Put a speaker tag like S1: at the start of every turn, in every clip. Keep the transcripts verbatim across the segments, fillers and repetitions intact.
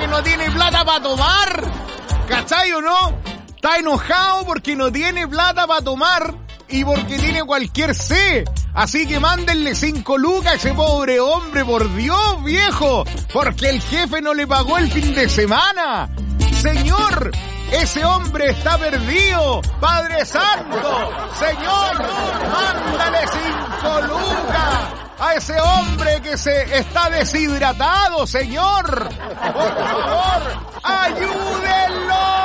S1: porque no tiene plata para tomar. ¿Cachai o no? Está enojado porque no tiene plata para tomar y porque tiene cualquier C. Así que mándenle cinco lucas a ese pobre hombre, por Dios, viejo, porque el jefe no le pagó el fin de semana. Señor, ese hombre está perdido. Padre Santo, Señor, mándale cinco lucas a ese hombre que se está deshidratado, Señor. Por favor, ayúdenlo.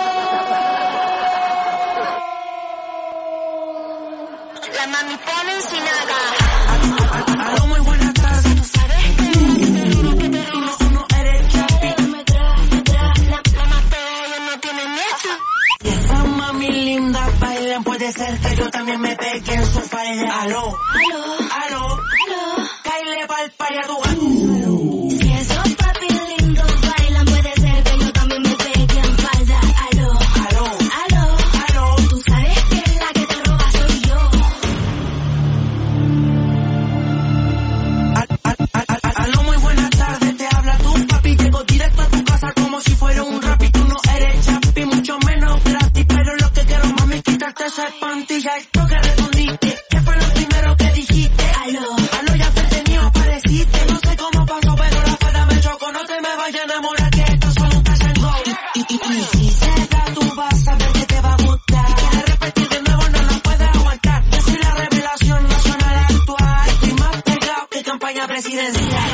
S2: La mami pone sin nada. Aló, muy buenas tardes. Tú sabes que seguro que te robas uno eres chate. Me trae, me trae. La, la más fea, ella no tiene miedo. Y esa mami linda bailan. Puede ser que yo también me pegue en su falda. Aló, aló, aló, aló. Caile pa'l pari a tu gato. Si esos papi lindos bailan, puede ser que yo también me pegue en falda. Aló, aló, aló, aló. Tú sabes que la que te roba soy yo. Aló, muy buenas tardes, te habla tu papi. Llego directo a tu casa como si fuera un rap y tú no eres chapi, mucho menos gratis. Pero lo que quiero, mami, es quitarte esa espantilla. Esto que respondiste, que fue lo primero que dijiste. Aló, aló, ya frente mío apareciste. No sé cómo pasó, pero la falda me chocó. No te me vayas a enamorar, que esto solo un cash and go. Y, y, y, y si se da, tú vas a ver que te va a gustar. Y quieres repetir de nuevo, no lo puedes aguantar. Yo soy la revelación nacional actual. Estoy más pegado que campaña presidencial.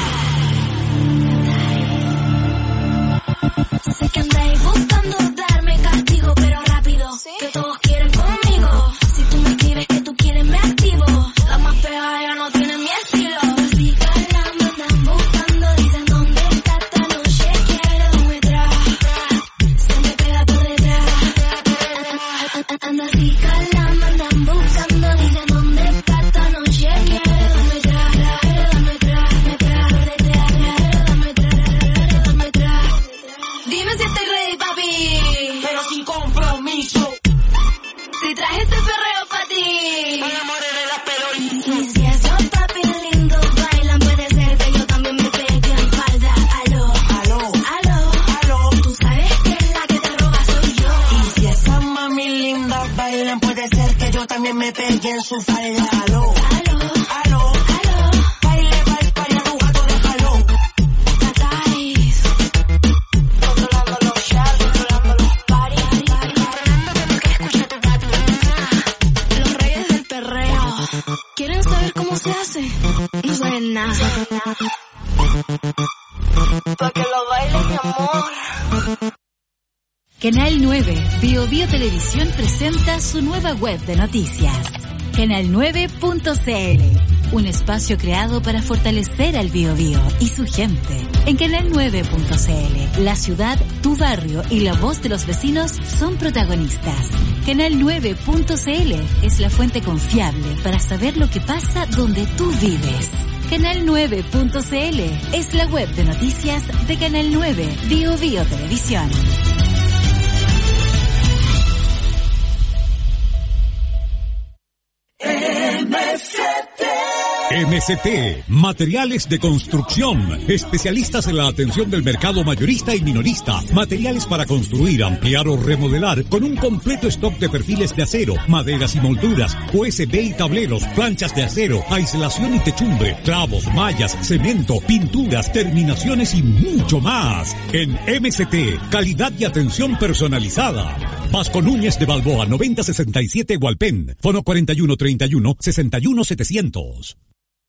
S2: Sé que andáis buscando darme castigo, pero rápido, ¿sí? Que todos quieren conmigo. Si tú me escribes que tú quieres, me activo. La más fea ya no tiene mi estilo. Así calando, andan buscando, dicen dónde está esta noche. Quiero me trae, se me pega por detrás. Anda así calando, andan buscando, dicen dónde está esta noche. Quiero me trae, me trae, me trae por detrás. Me trae, me trae. Dime si estoy ready, papi, pero sin compromiso. Si traje este perreo pa' ti, me enamoré de la pelota. Y si esos papi lindos bailan, puede ser que yo también me pegue en falda. Aló, aló, aló, aló. Tú sabes que la que te roba soy yo. Y si esas mami lindas bailan, puede ser que yo también me pegue en su falda. Aló, aló, aló, aló. Baile, baile, baile, tu gato de jalón. Catáis. Controlando los shots, controlando los parties. Controlando lo que escucha tu papi. Los reyes del perreo. ¿Quieren saber cómo se hace? No saben nada. Pa' que lo bailen, mi amor.
S3: Canal nueve, Bio Bio Televisión presenta su nueva web de noticias. Canal nueve punto c l, un espacio creado para fortalecer al Bio Bio y su gente. En Canal nueve punto c l, la ciudad, tu barrio y la voz de los vecinos son protagonistas. Canal nueve punto c l es la fuente confiable para saber lo que pasa donde tú vives. Canal nueve punto c l es la web de noticias de Canal nueve, Bio Bio Televisión.
S4: M C T. M C T, materiales de construcción, especialistas en la atención del mercado mayorista y minorista, materiales para construir, ampliar o remodelar, con un completo stock de perfiles de acero, maderas y molduras, U S B y tableros, planchas de acero, aislación y techumbre, clavos, mallas, cemento, pinturas, terminaciones y mucho más. En M C T, calidad y atención personalizada. Vasco Núñez de Balboa, noventa sesenta y siete Hualpén, fono cuarenta y uno treinta y uno sesenta y uno setecientos.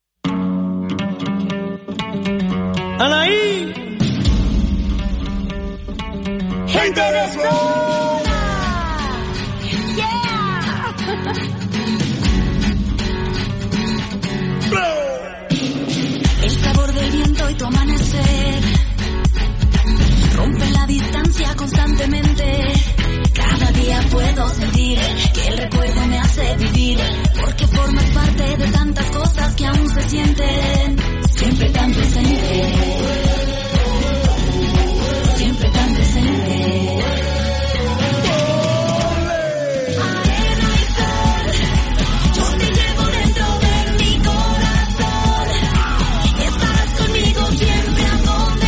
S5: Anaí.
S2: Gente de zona. Yeah. El sabor del viento y tu amanecer rompe la distancia constantemente. Cada día puedo sentir que el recuerdo me hace vivir, porque formas parte de tantas cosas que aún se sienten. Siempre tan presente, siempre tan presente. Arena y sol, yo te llevo dentro de mi corazón. Estarás conmigo siempre a donde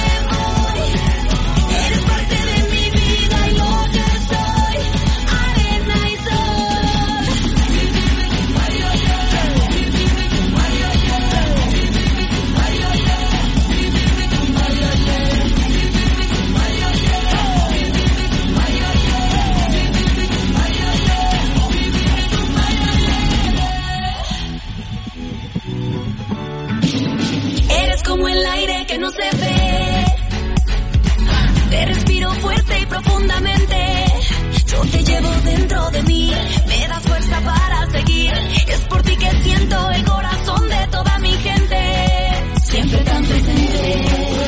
S2: Es por ti que siento el corazón de toda mi gente. Siempre tan presente.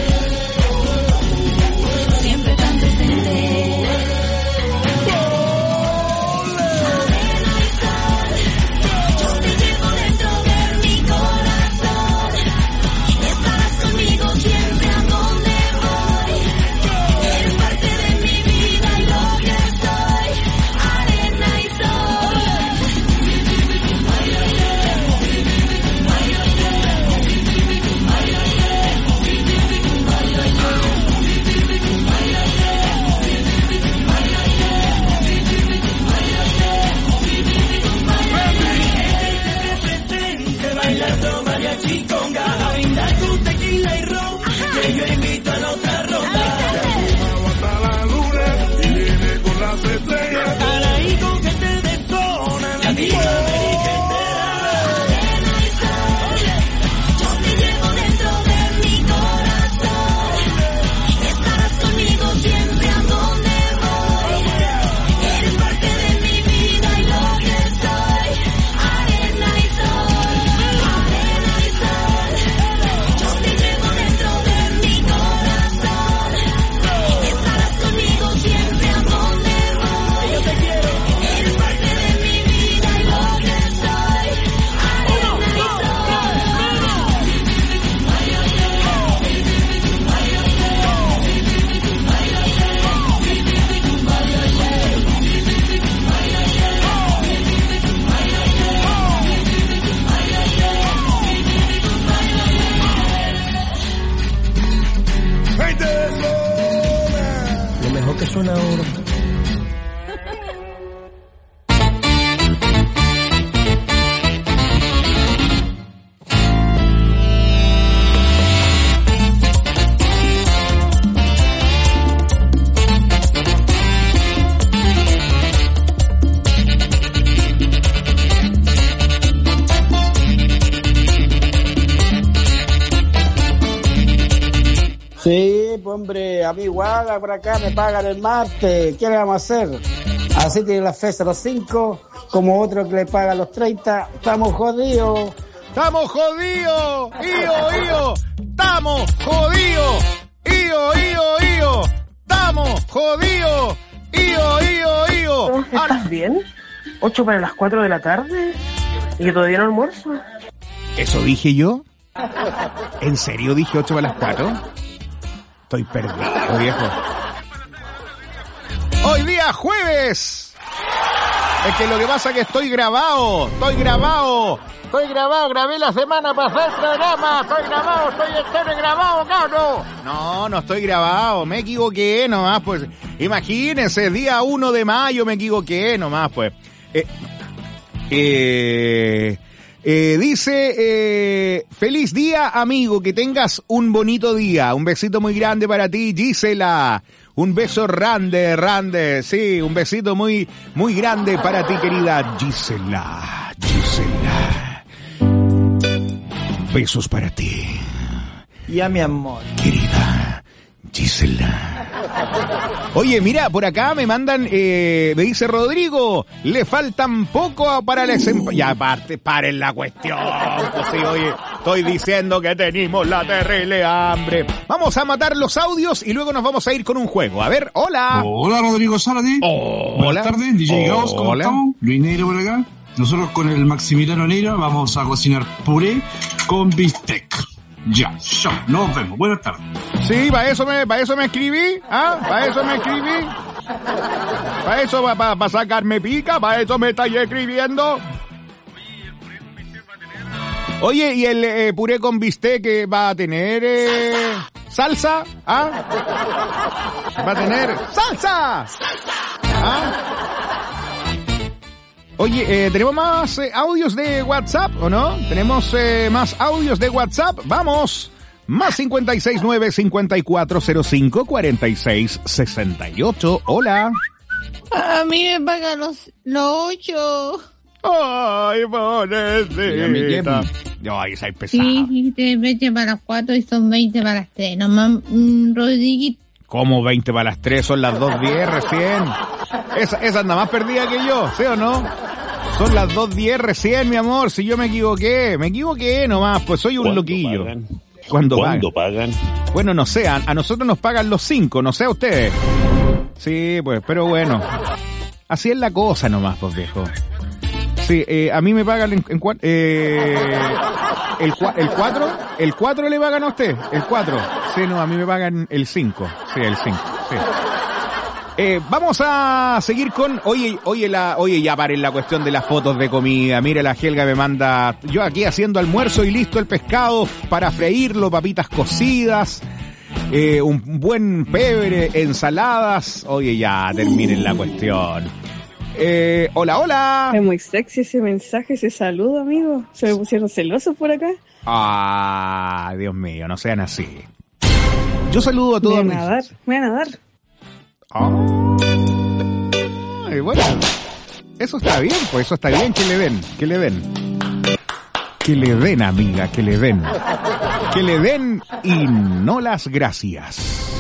S2: Siempre tan presente. Arena y sol. Yo te llevo dentro de mi corazón. Estarás conmigo siempre a donde voy. Eres parte de mi vida y lo que soy. Arena y sol.
S5: Bailando mariachi conga, a brindar tu tequila y ron, que yo invito a la otra ronda. Hasta la luna y viene con las estrellas. Estar ahí con gente de zona, Latinoamérica entera.
S2: Arena y sol. Yo te llevo dentro de mi corazón. Estarás conmigo siempre a donde voy. Eres parte de mi vida y lo que soy. Arena y sol. Arena y sol. Yo te llevo dentro de mi corazón. Estarás conmigo siempre a donde voy. Yo te quiero. Eres parte de mi vida y lo que soy. Arena y sol.
S5: Gente de zona.
S6: Lo mejor que suena ahora.
S7: Sí, pues hombre, a mí igual, por acá me pagan el martes, ¿qué le vamos a hacer? Así tiene la fecha los cinco, como otro que le paga los treinta, estamos jodidos.
S1: ¡Estamos jodidos! ¡Ío, ío! ¡Estamos jodidos! ¡Ío, ío, ío! ¡Estamos jodidos! ¡Ío, ío, ío!
S8: ¿Estás bien? ¿Ocho para las cuatro de la tarde? ¿Y que todavía no almuerzo?
S1: ¿Eso dije yo? ¿En serio dije ocho para las cuatro? Estoy perdido, viejo. Hoy día jueves. Es que lo que pasa es que estoy grabado. Estoy grabado. Estoy grabado. Grabé la semana para hacer programa. Estoy grabado. Estoy entero grabado, cabrón. No, no estoy grabado. Me equivoqué nomás, pues. Imagínense, día uno de mayo me equivoqué nomás, pues. Eh... Eh... Eh, dice, eh, feliz día, amigo, que tengas un bonito día. Un besito muy grande para ti, Gisela. Un beso rande, rande, sí, un besito muy, muy grande para ti, querida Gisela. Gisela. Besos para ti.
S6: Y a mi amor.
S1: Querida Gisela. Oye, mira, por acá me mandan, eh, me dice Rodrigo, le faltan poco para el desempeño. Ya, aparte, paren la cuestión. Pues sí, oye, estoy diciendo que tenemos la terrible hambre. Vamos a matar los audios y luego nos vamos a ir con un juego. A ver, hola.
S9: Hola, Rodrigo Zárate.
S1: Hola.
S9: Buenas tardes, D J Gauss, ¿cómo
S1: Hola.
S9: estamos? Luis Neira por acá. Nosotros con el Maximiliano Neira vamos a cocinar puré con bistec. Ya, ya, nos vemos. Buenas tardes.
S1: Sí, para eso me, para eso me escribí, ¿ah? Para eso me escribí. Para eso, para pa, pa sacarme pica, para eso me estáis escribiendo. Oye, ¿y el eh, puré con bistec que va a tener eh, salsa? ¿Ah? ¿Va a tener salsa? ¿Ah? Oye, eh, ¿tenemos más eh, audios de WhatsApp o no? ¿Tenemos eh, más audios de WhatsApp? ¡Vamos! Más cincuenta y seis nueve, cincuenta y cuatro cero cinco, cuarenta y seis sesenta y ocho. Hola.
S10: A mí me pagan los, los ocho.
S1: Ay, pobrecita. Ay, esa es pesada.
S10: Sí, veinte para las cuatro y son veinte para las tres. Nomás, mm, Rodriguito.
S1: ¿Cómo veinte para las tres? Son las dos diez recién. Esa, esa anda más perdida que yo, ¿sí o no? Son las dos diez recién, mi amor, si yo me equivoqué, me equivoqué nomás, pues soy un loquillo.
S11: Pagan?
S1: ¿Cuándo,
S11: ¿Cuándo
S1: pagan?
S11: pagan?
S1: Bueno, no sé, a, a nosotros nos pagan los cinco, no sé a ustedes. Sí, pues, pero bueno, así es la cosa nomás, pues viejo. Sí, eh, a mí me pagan en, en cua- eh, el, cua- el cuatro, el cuatro le pagan a usted, el cuatro. Sí, no, a mí me pagan el cinco, sí, el cinco, sí. Eh, vamos a seguir con, oye, oye, la, oye, ya paren la cuestión de las fotos de comida. Mire, la Helga me manda, yo aquí haciendo almuerzo y listo el pescado para freírlo, papitas cocidas, eh, un buen pebre, ensaladas. Oye, ya terminen la cuestión. Eh, hola, hola.
S12: Es muy sexy ese mensaje, ese saludo, amigo. Se me pusieron celosos por acá.
S1: Ah, Dios mío, no sean así. Yo saludo a todos.
S12: Voy a
S1: mis...
S12: nadar, voy a nadar.
S1: Oh. Ay, bueno, eso está bien, pues eso está bien que le den, que le den. Que le den, amiga, que le den. Que le den y no las gracias.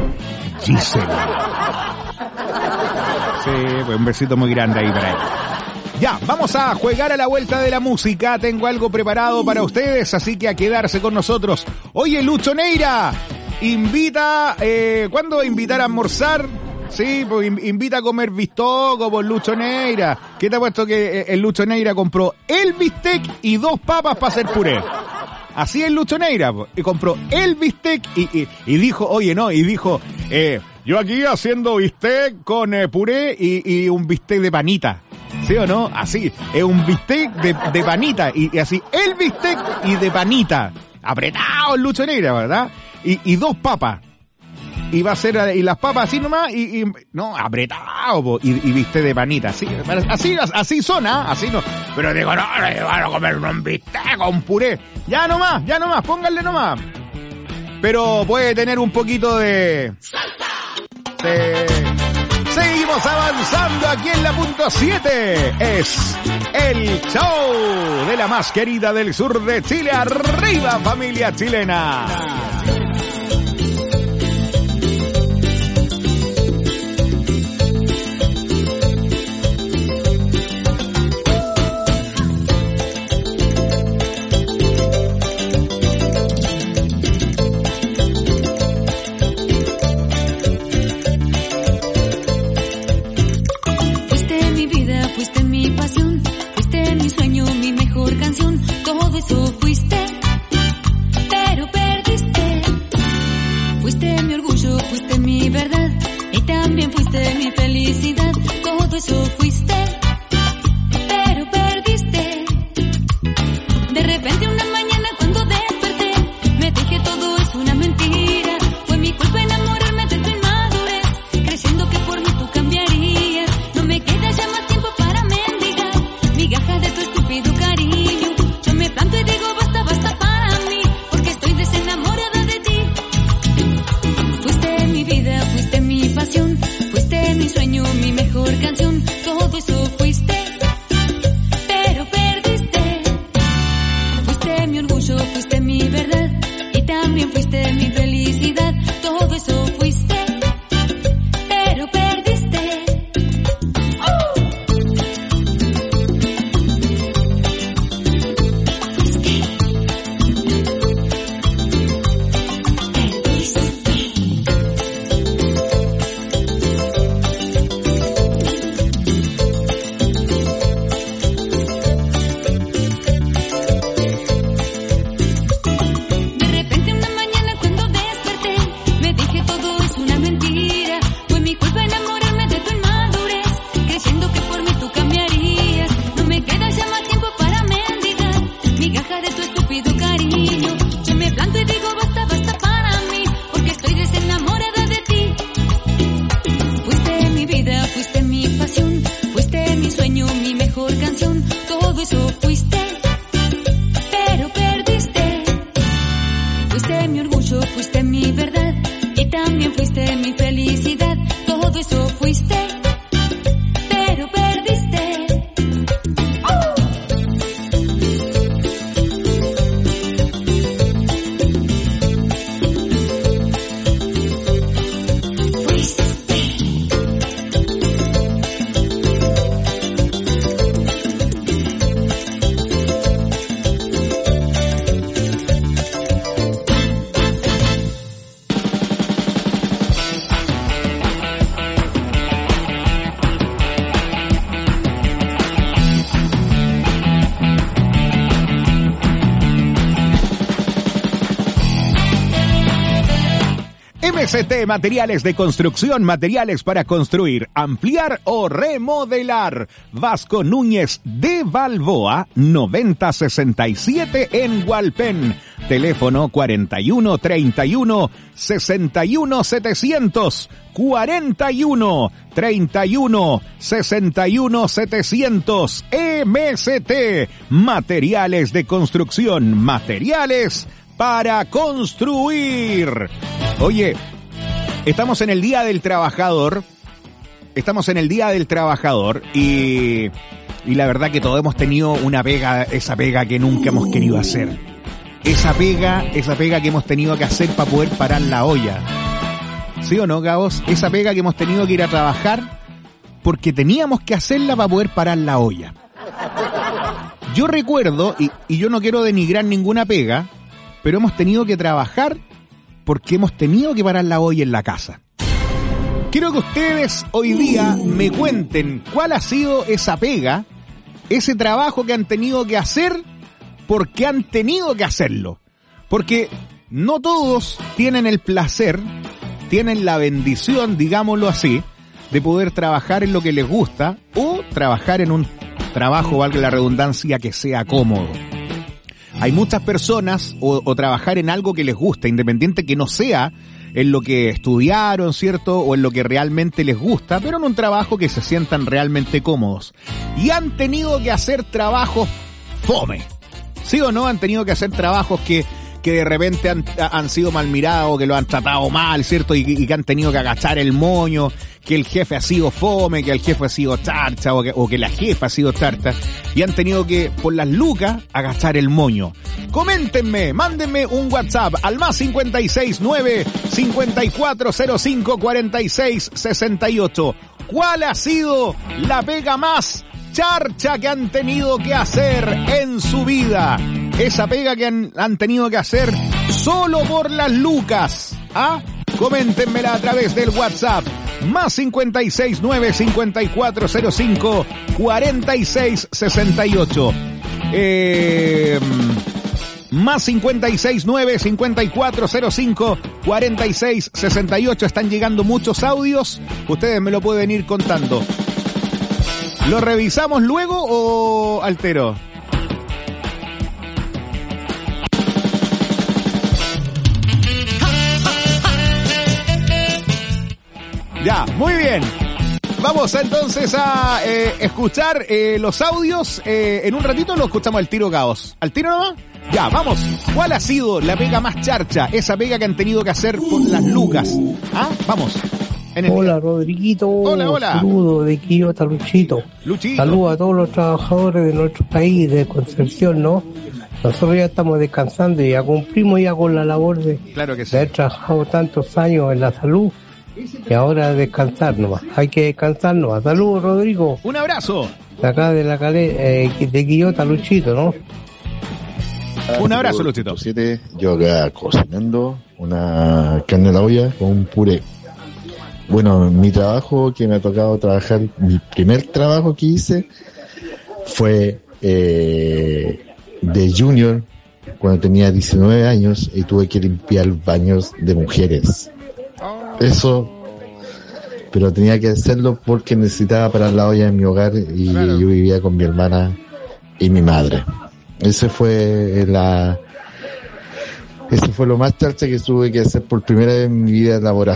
S1: Gisela. Sí, pues un besito muy grande ahí para él. Ya, vamos a jugar a la vuelta de la música. Tengo algo preparado para ustedes, así que a quedarse con nosotros. Oye, Lucho Neira, invita, eh, ¿cuándo va a invitar a almorzar? Sí, pues invita a comer bistoco por Lucho Neira. ¿Qué te ha puesto que el Lucho Neira compró el bistec y dos papas para hacer puré? Así es Lucho Neira, y compró el bistec y, y, y dijo, oye, no, y dijo, eh, yo aquí haciendo bistec con eh, puré y, y un bistec de panita. ¿Sí o no? Así, es un bistec de, de panita y, y así, el bistec y de panita. Apretado el Lucho Neira, ¿verdad? Y, y dos papas. Y va a ser, y las papas así nomás, y, y no, apretado, po, y, y bistec de panita, así, así, así son, ¿ah? Así no. Pero digo, no, no, van a comer un bistec con puré. Ya nomás, ya nomás, pónganle nomás. Pero puede tener un poquito de... de... Seguimos avanzando aquí en la punto siete. Es el show de la más querida del sur de Chile. Arriba, familia chilena.
S13: Todo eso fuiste, pero perdiste. Fuiste mi orgullo, fuiste mi verdad, y también fuiste mi felicidad. Todo eso fuiste, pero perdiste. De repente una mañana cuando desperté, me dije todo es una mentira. Fue mi culpa enamorarme de tu inmadurez, creyendo que por mí tú cambiarías. No me queda ya más tiempo para mendigar migajas de tu estúpido cariño. Me planto y digo basta, basta para mí, porque estoy desenamorada de ti. Fuiste mi vida, fuiste mi pasión, fuiste mi sueño, mi mejor canción. Todo eso fuiste, pero perdiste. Fuiste mi orgullo, fuiste mi verdad, y también fuiste mi felicidad. Todo eso fuiste, pero perdiste. ¡Oh!
S1: M C T Materiales de Construcción, materiales para construir, ampliar o remodelar. Vasco Núñez de Balboa, noventa sesenta y siete en Hualpén. Teléfono cuarenta y uno treinta y uno sesenta y uno setecientos. cuarenta y uno treinta y uno sesenta y uno setecientos. M C T Materiales de Construcción, materiales para construir. Oye, estamos en el Día del Trabajador, estamos en el Día del Trabajador y, y la verdad que todos hemos tenido una pega, esa pega que nunca hemos querido hacer. Esa pega, esa pega que hemos tenido que hacer para poder parar la olla. ¿Sí o no, Gabos? Esa pega que hemos tenido que ir a trabajar porque teníamos que hacerla para poder parar la olla. Yo recuerdo, y, y yo no quiero denigrar ninguna pega, pero hemos tenido que trabajar porque hemos tenido que parar la olla en la casa. Quiero que ustedes hoy día me cuenten cuál ha sido esa pega, ese trabajo que han tenido que hacer porque han tenido que hacerlo. Porque no todos tienen el placer, tienen la bendición, digámoslo así, de poder trabajar en lo que les gusta o trabajar en un trabajo, valga la redundancia, que sea cómodo. Hay muchas personas, o, o trabajar en algo que les gusta, independiente que no sea en lo que estudiaron, ¿cierto? O en lo que realmente les gusta, pero en un trabajo que se sientan realmente cómodos. Y han tenido que hacer trabajos fome. ¿Sí o no? Han tenido que hacer trabajos que, que de repente han, han sido mal mirados, que lo han tratado mal, ¿cierto? Y, y que han tenido que agachar el moño, que el jefe ha sido fome, que el jefe ha sido charcha, o que, o que la jefa ha sido charcha, y han tenido que, por las lucas, agachar el moño. Coméntenme, mándenme un WhatsApp al más cincuenta y seis nueve, cincuenta y cuatro cero cinco, cuarenta y seis sesenta y ocho. ¿Cuál ha sido la pega más charcha que han tenido que hacer en su vida? Esa pega que han, han tenido que hacer solo por las lucas. ¿Ah? Coméntenmela a través del WhatsApp. Más cincuenta y seis nueve, cincuenta y cuatro cero cinco, cuarenta y seis sesenta y ocho. Eh, más cincuenta y seis nueve, cincuenta y cuatro cero cinco, cuarenta y seis sesenta y ocho. Están llegando muchos audios. Ustedes me lo pueden ir contando. ¿Lo revisamos luego o altero? Ya, muy bien. Vamos entonces a eh, escuchar eh, los audios. Eh, en un ratito lo escuchamos al tiro, Caos. ¿Al tiro nomás? Ya, vamos. ¿Cuál ha sido la pega más charcha? Esa pega que han tenido que hacer por las lucas. ¿Ah? Vamos. En el
S11: hola,
S1: día.
S11: Rodriguito.
S1: Hola, hola.
S11: Saludos de Quillota, Luchito.
S1: Luchito.
S11: Saludos a todos los trabajadores de nuestro país, de Concepción, ¿no? Nosotros ya estamos descansando y ya cumplimos ya con la labor de,
S1: claro que sí.
S11: de haber trabajado tantos años en la salud. Y ahora descansar nomás. Hay que descansar nomás. Saludos, Rodrigo.
S1: Un abrazo.
S11: De acá de la caleta, eh, de Quillota, Luchito, ¿no?
S1: Un abrazo, Luchito.
S14: siete, yo acá cocinando una carne a la olla con un puré. Bueno, mi trabajo que me ha tocado trabajar, mi primer trabajo que hice fue eh, de junior cuando tenía diecinueve años y tuve que limpiar baños de mujeres. Eso, pero tenía que hacerlo porque necesitaba parar la olla en mi hogar y claro. Yo vivía con mi hermana y mi madre. Ese fue la, ese fue lo más charcha que tuve que hacer por primera vez en mi vida laboral.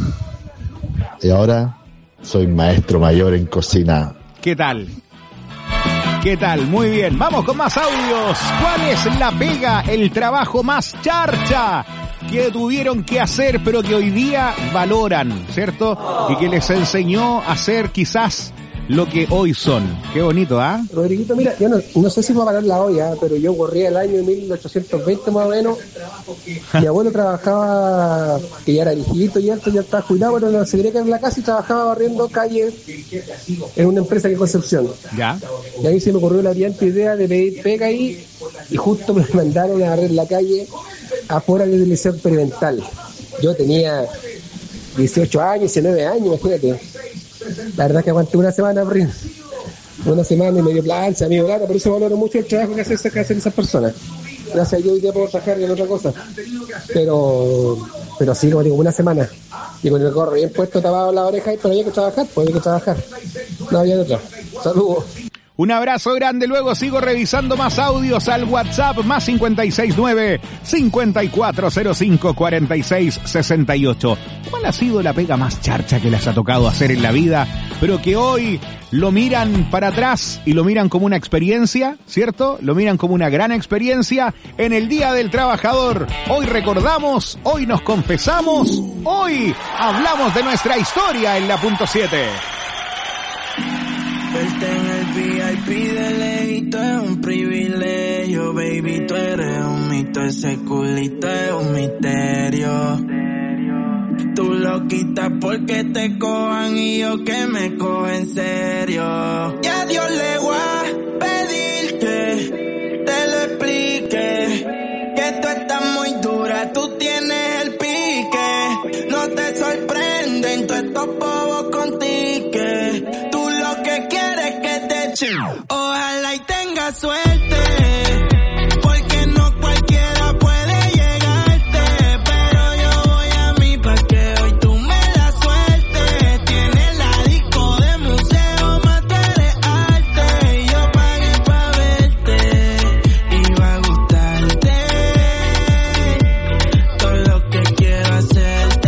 S14: Y ahora soy maestro mayor en cocina.
S1: ¿Qué tal? ¿Qué tal? Muy bien. Vamos con más audios. ¿Cuál es la pega, el trabajo más charcha que tuvieron que hacer, pero que hoy día valoran, ¿cierto? Y que les enseñó a ser quizás lo que hoy son? Qué bonito, ¿ah? ¿eh?
S15: Rodriguito, mira, yo no, no sé si va a parar la olla, pero yo corría el año mil ochocientos veinte más o menos. Mi abuelo trabajaba, que ya era viejito y alto, ya estaba jubilado, pero no se quería quedar en la casa y trabajaba barriendo calles en una empresa que es Concepción.
S1: Ya.
S15: Y ahí se me ocurrió la brillante idea de pedir pega ahí, y justo me mandaron a barrer la calle afuera del liceo experimental. Yo tenía dieciocho años, diecinueve años, imagínate. La verdad es que aguanté una semana, una semana y medio plancha, medio plata, por eso valoro mucho el trabajo que hacen, que hacen esas personas. Gracias a Dios hoy día puedo trabajar en otra cosa. Pero, pero sí, como digo, una semana. Y con el gorro bien puesto, tapado la oreja, pero había que trabajar, pues había que trabajar. No había de otra. Saludos.
S1: Un abrazo grande, luego sigo revisando más audios al WhatsApp, más cinco seis nueve, cinco cuatro cero cinco, cuatro seis seis ocho. ¿Cuál ha sido la pega más charcha que les ha tocado hacer en la vida, pero que hoy lo miran para atrás y lo miran como una experiencia, ¿cierto? Lo miran como una gran experiencia en el Día del Trabajador. Hoy recordamos, hoy nos confesamos, hoy hablamos de nuestra historia en la punto siete.
S5: Verte en el V I P de lejito es un privilegio, baby, tú eres un mito, ese culito es un misterio. Tú lo quitas porque te cojan y yo que me cojo en serio. Y a Dios le voy a pedir que te lo explique, que tú estás muy dura, tú tienes el pique. No te sorprenden todos estos bobos con tique. Tú lo que quieres es que te echen. Ojalá y tengas suerte, porque no cualquiera puede llegarte. Pero yo voy a mí pa' que hoy tú me la sueltes. Tienes la disco de museo, más tú eres arte. Y yo pagué pa' verte, y va a gustarte todo lo que quiero hacerte.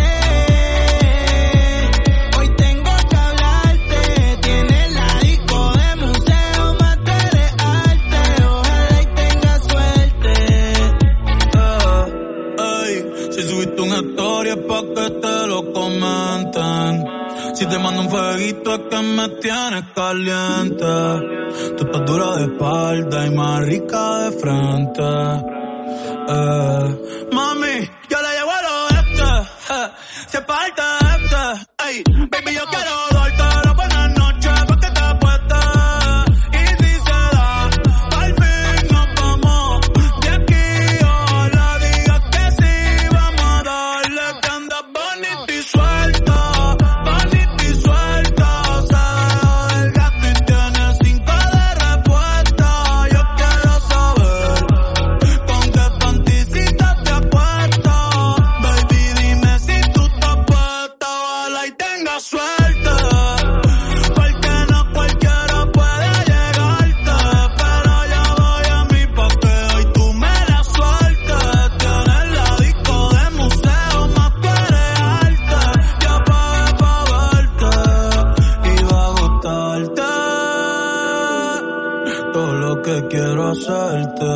S5: Hoy tengo que hablarte, tienes la disco de museo, más tú eres arte. Ojalá y tengas suerte. Ah, ay, si subiste una historia es pa' que te lo comenten. Si te mando un fueguito es que me tienes caliente. Tú estás dura de espalda y más rica de frente. Eh, mami, yo le llevo al oeste, eh, se parte este. Ey, baby, yo quiero darte la buena noche pa' que te apuestes. Y si se da, al fin nos vamos de aquí. Ojalá digas que sí, vamos a darle, que andas bonita y suelta, bonita y suelta. Se deja del gato y tiene cinco de respuesta. Yo quiero saber con qué panticita te apuestas. Baby, dime si tú estás puesta. Ojalá y tengas suerte, porque no cualquiera puede llegarte. Pero yo voy a mí pa' que hoy tú me la sueltes. Tienes la disco de museo, más tú eres arte. Yo pagué pa' verte, y va a gustarte todo lo que quiero hacerte.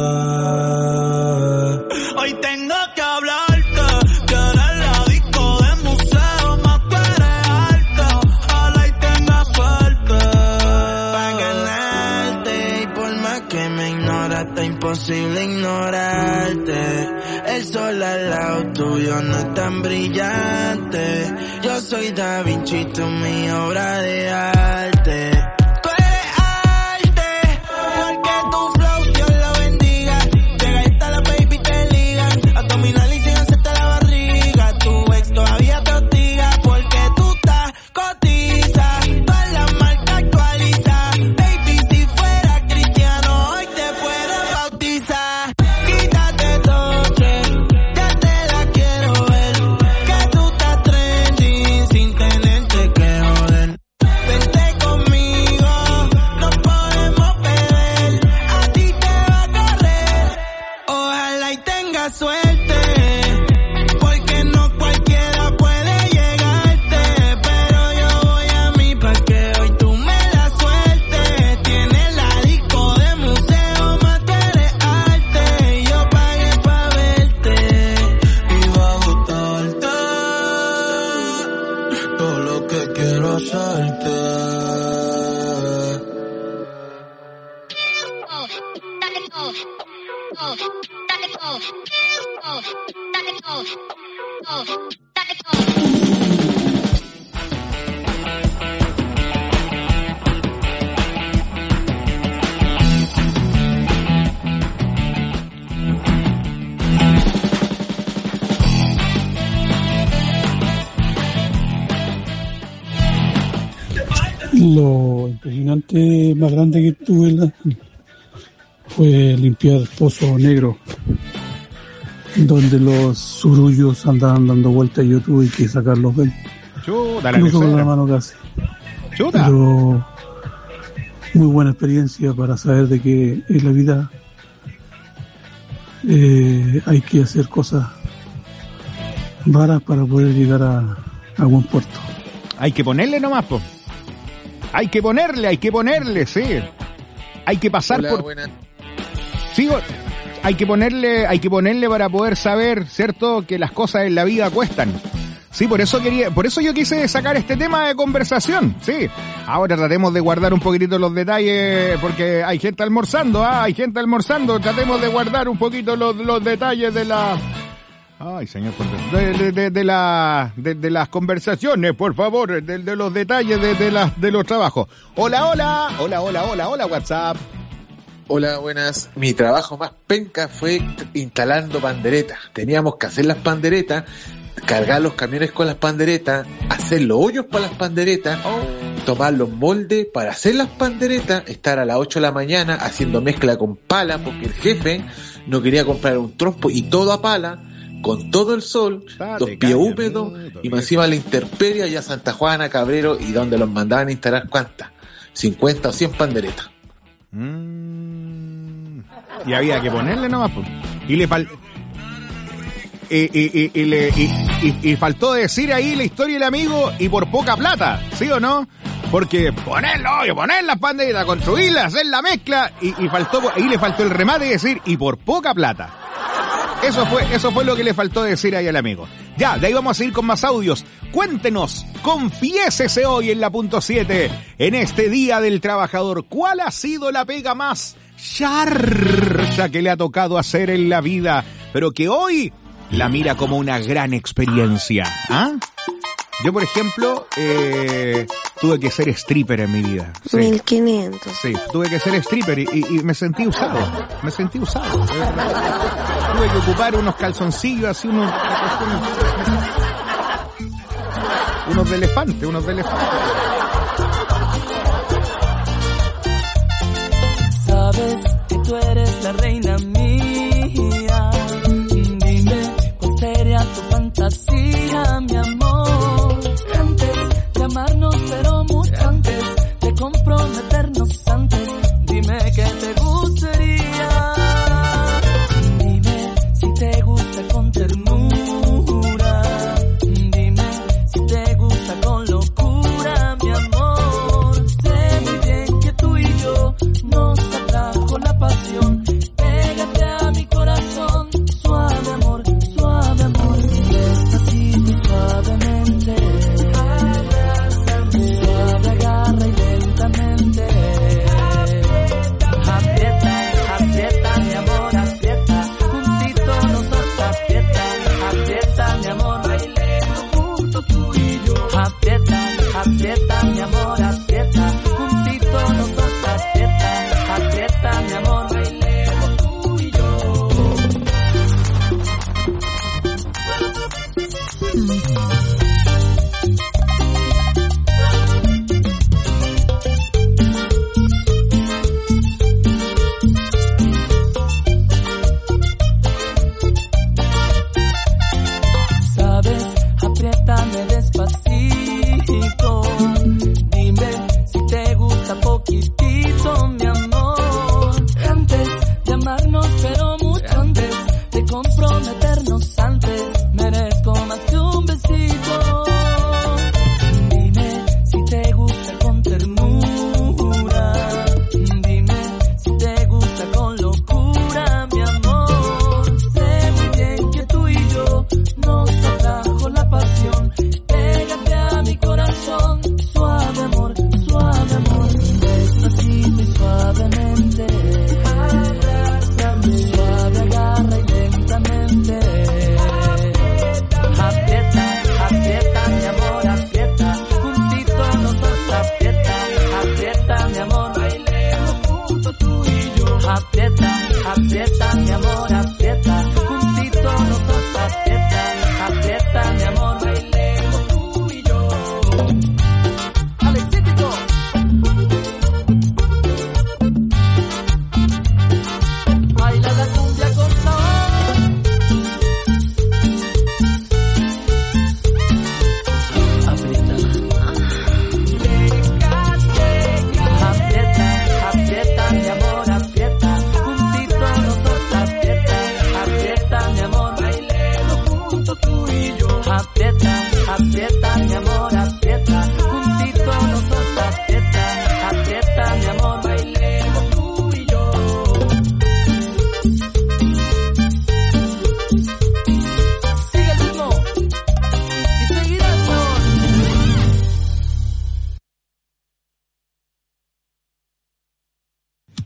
S5: Hoy tengo que hablarte, tienes la disco de museo, más tú eres arte. Ojalá y tengas suerte pa' ganarte. Y por más que me ignoras, está imposible ignorarte. El sol al lado tuyo no es tan brillante. Yo soy Da Vinci, tú mi obra de arte. Tú eres arte, porque tu flow Dios lo bendiga. Llega y está la baby te ligan, abdominal y sin hacerte la barriga. Tu ex todavía te hostiga, porque tú estás cotiza. Todas las marcas actualiza. Baby, si fuera cristiano hoy te fuera bautizar. Quítate toque, ya te la quiero ver, que tú estás trending sin tenerte que joder. Vente conmigo, nos podemos beber, a ti te va a correr. Ojalá y tengas suerte, porque no cualquiera puede llegarte. Pero yo voy a mí pa' que hoy tú me la sueltes. Tienes la disco de museo, más tú eres arte. Y yo pagué pa' verte, y va a gustarte todo lo que quiero hacerte.
S16: Lo impresionante más grande que tuve la- fue limpiar Pozo Negro donde los surullos andaban dando vueltas y yo tuve que sacar los veinte.
S1: Chuta, la
S16: incluso con
S1: tercera.
S16: la mano casi.
S1: Chuta.
S16: Pero muy buena experiencia para saber de que en la vida eh, hay que hacer cosas raras para poder llegar a, a buen puerto.
S1: Hay que ponerle nomás, po. Hay que ponerle, hay que ponerle, sí. Hay que pasar
S17: Hola,
S1: por...
S17: buenas.
S1: Sigo... Hay que ponerle, hay que ponerle para poder saber, ¿cierto?, que las cosas en la vida cuestan. Sí, por eso quería, por eso yo quise sacar este tema de conversación, sí. Ahora tratemos de guardar un poquitito los detalles, porque hay gente almorzando, ah, hay gente almorzando, tratemos de guardar un poquito los, los detalles de la... Ay, señor, de, de, de, de, la, de, de las conversaciones, por favor, de, de los detalles de, de, la, de los trabajos. Hola, hola, hola, hola, hola, hola, WhatsApp.
S17: Hola, buenas. Mi trabajo más penca fue instalando panderetas. Teníamos que hacer las panderetas, cargar los camiones con las panderetas, hacer los hoyos para las panderetas, tomar los moldes para hacer las panderetas, estar a las ocho de la mañana haciendo mezcla con pala porque el jefe no quería comprar un trompo y todo a pala, con todo el sol,
S1: Dale,
S17: los pies
S1: caña,
S17: húmedos
S1: minuto,
S17: y más encima la intemperie allá a Santa Juana, Cabrero, y donde los mandaban a instalar ¿cuántas? cincuenta o cien panderetas.
S1: Mm. Y había que ponerle nomás, pues. Y le fal... Y, y, y, y, le, y, y, y faltó decir ahí la historia del amigo y por poca plata, ¿sí o no? Porque ponerlo, oye, poner las panderetas, construirlas, hacer la mezcla, y, y faltó, ahí le faltó el remate y decir, y por poca plata. Eso fue, eso fue lo que le faltó decir ahí al amigo. Ya, de ahí vamos a seguir con más audios. Cuéntenos, confiésese hoy en la punto siete, en este Día del Trabajador, ¿cuál ha sido la pega más charcha que le ha tocado hacer en la vida, pero que hoy la mira como una gran experiencia? ¿Ah? Yo, por ejemplo, eh, tuve que ser stripper en mi vida. Sí.
S18: mil quinientos.
S1: Sí, tuve que ser stripper y, y, y me sentí usado. Me sentí usado. Tuve que ocupar unos calzoncillos así, unos... Unos de elefante, unos de elefante.
S5: Sabes que tú eres la reina mía. Dime cuál sería tu fantasía, mi amor. Antes de amarnos, pero mucho antes de comprometernos antes. Dime que te gustaría. Dime si te gusta con ternura. Dime si te gusta con locura, mi amor. Sé muy bien que tú y yo nos atrajo la pasión. Pégate a mi corazón, suave amor, suave amor. Despacito, suavemente. Suave, agarra y lentamente. Aprieta, aprieta, mi amor, aprieta. Juntito los dos, aprieta, aprieta, mi amor. Bailemos juntos tú y yo. Aprieta, aprieta, mi amor, aprieta. Juntito los dos, aprieta, aprieta, mi amor. Bailemos tú y yo. Sabes, apriétame despacito. Dime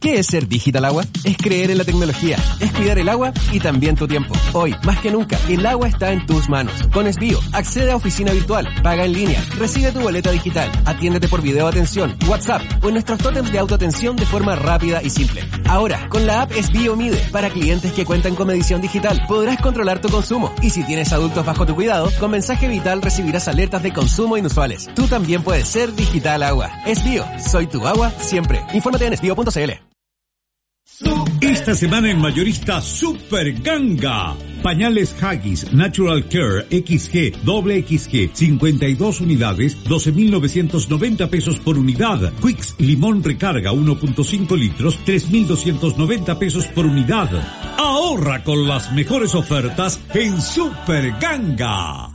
S18: ¿Qué es ser Digital Agua? Es creer en la tecnología, es cuidar el agua y también tu tiempo. Hoy, más que nunca, el agua está en tus manos. Con Esbio, accede a oficina virtual, paga en línea, recibe tu boleta digital, atiéndete por video atención, WhatsApp o en nuestros tótems de autoatención de forma rápida y simple. Ahora, con la app Esbio Mide, para clientes que cuentan con medición digital, podrás controlar tu consumo. Y si tienes adultos bajo tu cuidado, con mensaje vital recibirás alertas de consumo inusuales. Tú también puedes ser Digital Agua. Esbio, soy tu agua siempre. Infórmate en esbio punto c l.
S4: Esta semana en Mayorista Super Ganga. Pañales Haggis Natural Care X G, doble X G, cincuenta y dos unidades, doce mil novecientos noventa pesos por unidad. Quicks Limón Recarga uno punto cinco litros, tres mil doscientos noventa pesos por unidad. Ahorra con las mejores ofertas en Super Ganga.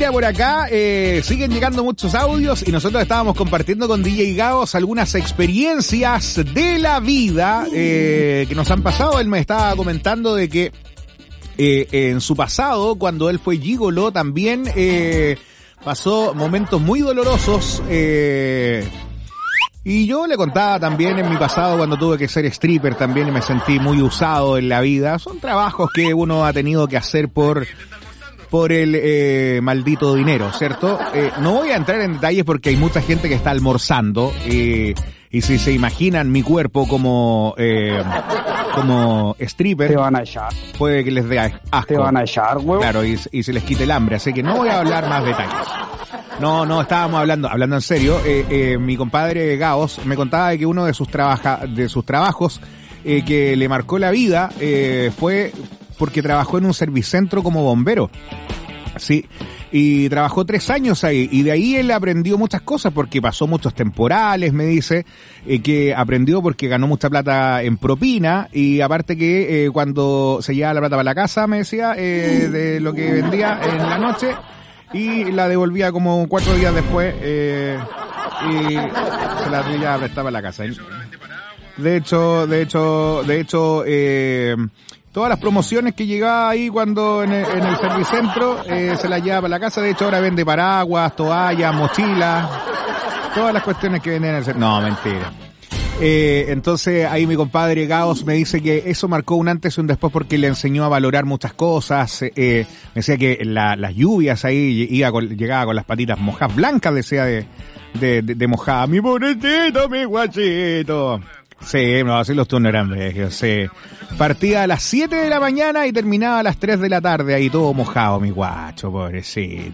S1: Mira, por acá eh, siguen llegando muchos audios y nosotros estábamos compartiendo con D J Gaos algunas experiencias de la vida eh, que nos han pasado. Él me estaba comentando de que eh, en su pasado, cuando él fue gigolo, también eh, pasó momentos muy dolorosos. Eh, y yo le contaba también en mi pasado cuando tuve que ser stripper también y me sentí muy usado en la vida. Son trabajos que uno ha tenido que hacer por... por el eh, maldito dinero, ¿cierto? Eh, no voy a entrar en detalles porque hay mucha gente que está almorzando eh, y si se imaginan mi cuerpo como eh, como stripper,
S7: te van a echar.
S1: Puede que les dé asco.
S7: Te van a echar, huevo.
S1: Claro, y, y se les quite el hambre, así que no voy a hablar más detalles. No, no, estábamos hablando, hablando en serio. Eh, eh, mi compadre Gaos me contaba de que uno de sus trabaja, de sus trabajos eh, que le marcó la vida eh, fue porque trabajó en un servicentro como bombero. Sí, y trabajó tres años ahí, y de ahí él aprendió muchas cosas porque pasó muchos temporales, me dice, eh, que aprendió porque ganó mucha plata en propina, y aparte que eh, cuando se llevaba la plata para la casa, me decía, eh, de lo que vendía en la noche, y la devolvía como cuatro días después, eh, y se la ya prestaba en la casa. De hecho, de hecho, de hecho, eh, todas las promociones que llegaba ahí cuando en el, en el servicentro eh, se las llevaba para la casa. De hecho, ahora vende paraguas, toallas, mochilas, todas las cuestiones que venden en el servicentro. No, mentira. Eh, entonces ahí mi compadre Gaos me dice que eso marcó un antes y un después porque le enseñó a valorar muchas cosas. Eh, me decía que la, las lluvias ahí iba con, llegaba con las patitas mojadas, blancas, decía de, de, de, de mojada. Mi pobrecito, mi guachito. Sí, no, así los turnos eran regios, sí. Partía a las siete de la mañana y terminaba a las tres de la tarde, ahí todo mojado, mi guacho, pobrecito.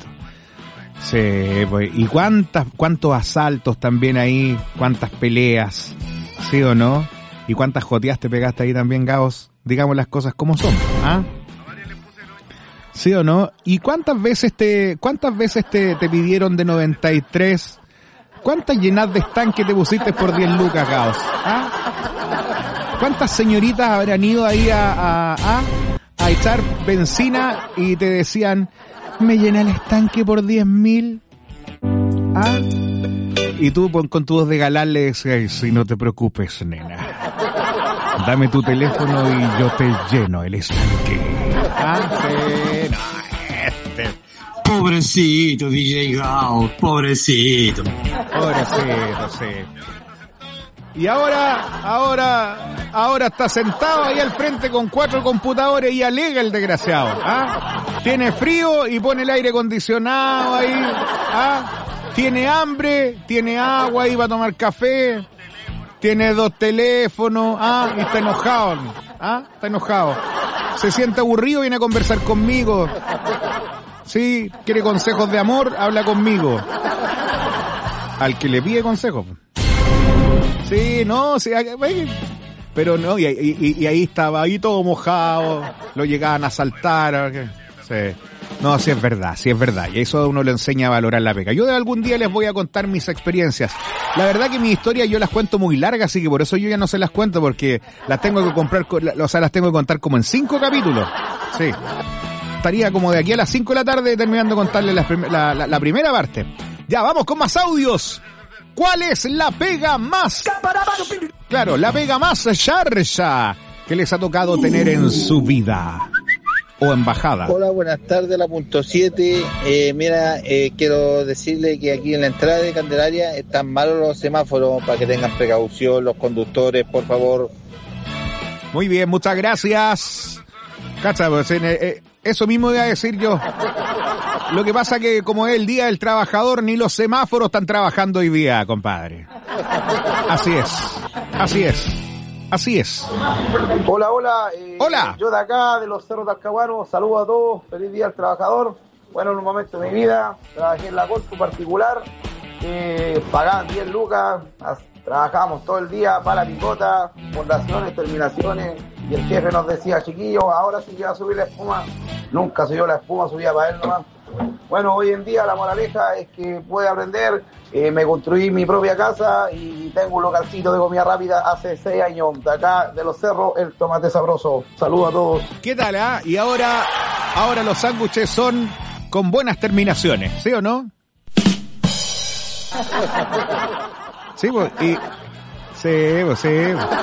S1: Sí, pues, y cuántas, cuántos asaltos también ahí, cuántas peleas, ¿sí o no? Y cuántas joteas te pegaste ahí también, Gaos, digamos las cosas como son, ¿ah? ¿Sí o no? ¿Y cuántas veces te, cuántas veces te, te pidieron de noventa y tres? ¿Cuántas llenas de estanque te pusiste por diez lucas, Gaos? ¿Ah? ¿Cuántas señoritas habrán ido ahí a, a, a, a echar benzina y te decían, me llené el estanque por diez mil? ¿Ah? Y tú con tu voz de galán le decías, si no te preocupes, nena. Dame tu teléfono y yo te lleno el estanque. ¿Ah? Sí, no, este...
S9: Pobrecito, D J Gaos, pobrecito.
S1: Pobrecito, sí. Y ahora, ahora, ahora está sentado ahí al frente con cuatro computadores y alega el desgraciado. ¿Ah? Tiene frío y pone el aire acondicionado ahí. ¿Ah? Tiene hambre, tiene agua y va a tomar café. Tiene dos teléfonos. ¿Ah? Y está enojado. ¿Ah? Está enojado. Se siente aburrido, viene a conversar conmigo. Sí, quiere consejos de amor, habla conmigo. Al que le pide consejos. Sí, no, sí, pero no, y, y, y ahí estaba, ahí todo mojado, lo llegaban a asaltar. Sí. No, sí es verdad, sí es verdad, y eso uno le enseña a valorar la pega. Yo de algún día les voy a contar mis experiencias. La verdad que mis historias yo las cuento muy largas, así que por eso yo ya no se las cuento, porque las tengo que comprar, o sea, las tengo que contar como en cinco capítulos. Sí. Estaría como de aquí a las cinco de la tarde terminando de contarles la, la, la, la primera parte. Ya, vamos con más audios. ¿Cuál es la pega más? Claro, la pega más charcha que les ha tocado tener en su vida o embajada.
S19: Hola, buenas tardes, la punto siete. Eh, mira, eh, quiero decirle que aquí en la entrada de Candelaria están malos los semáforos para que tengan precaución los conductores, por favor.
S1: Muy bien, muchas gracias. Cacha, pues, eh, eso mismo iba a decir yo. Lo que pasa que como es el Día del Trabajador, ni los semáforos están trabajando hoy día, compadre. Así es, así es, así es.
S20: Hola, hola. Eh,
S1: hola.
S20: Yo de acá, de los Cerros de Talcahuano, saludo a todos, feliz Día del Trabajador. Bueno, en un momento de mi vida, trabajé en la Corpo particular, eh, pagaban diez lucas, trabajábamos todo el día para la picota, fundaciones, terminaciones, y el jefe nos decía, chiquillos, ahora sí que va a subir la espuma. Nunca subió la espuma, subía para él nomás. Bueno, hoy en día la moraleja es que puede aprender. Eh, me construí mi propia casa y tengo un localcito de comida rápida hace seis años. De acá, de los Cerros, el tomate sabroso. Saludos a todos.
S1: ¿Qué tal, ah? Y ahora, ahora los sándwiches son con buenas terminaciones, ¿sí o no? Sí, pues, y... Sí, pues, sí.